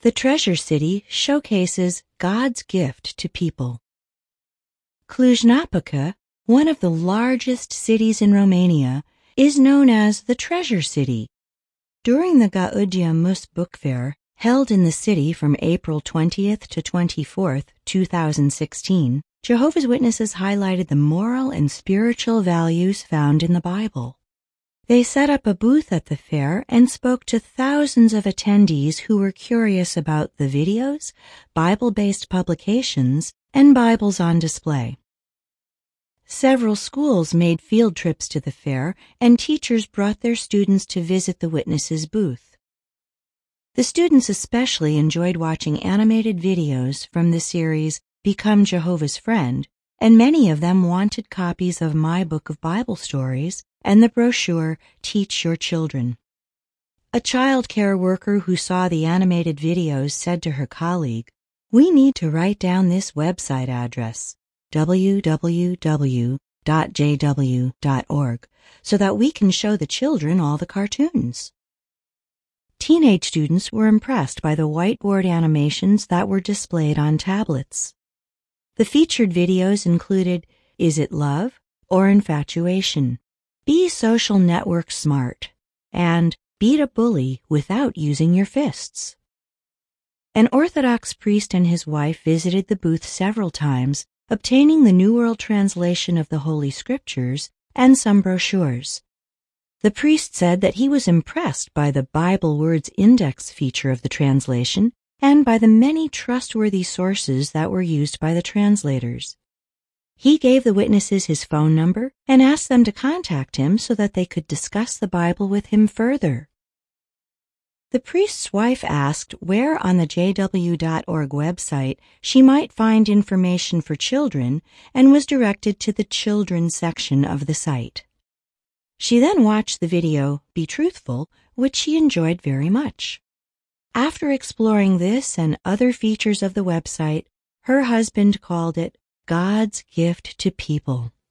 The Treasure City showcases God's gift to people. Cluj-Napoca, one of the largest cities in Romania, is known as the Treasure City. During the Gaudium Mus Book Fair, held in the city from April 20th to 24th, 2016, Jehovah's Witnesses highlighted the moral and spiritual values found in the Bible. They set up a booth at the fair and spoke to thousands of attendees who were curious about the videos, Bible-based publications, and Bibles on display. Several schools made field trips to the fair, and teachers brought their students to visit the Witnesses' booth. The students especially enjoyed watching animated videos from the series Become Jehovah's Friend, and many of them wanted copies of My Book of Bible Stories and the brochure Teach Your Children. A child care worker who saw the animated videos said to her colleague, "We need to write down this website address, www.jw.org, so that we can show the children all the cartoons." Teenage students were impressed by the whiteboard animations that were displayed on tablets. The featured videos included Is It Love or Infatuation? Be Social Network Smart, and Beat a Bully Without Using Your Fists. An Orthodox priest and his wife visited the booth several times, obtaining the New World Translation of the Holy Scriptures and some brochures. The priest said that he was impressed by the Bible Words Index feature of the translation and by the many trustworthy sources that were used by the translators. He gave the witnesses his phone number and asked them to contact him so that they could discuss the Bible with him further. The priest's wife asked where on the jw.org website she might find information for children and was directed to the children's section of the site. She then watched the video Be Truthful, which she enjoyed very much. After exploring this and other features of the website, her husband called it God's gift to people.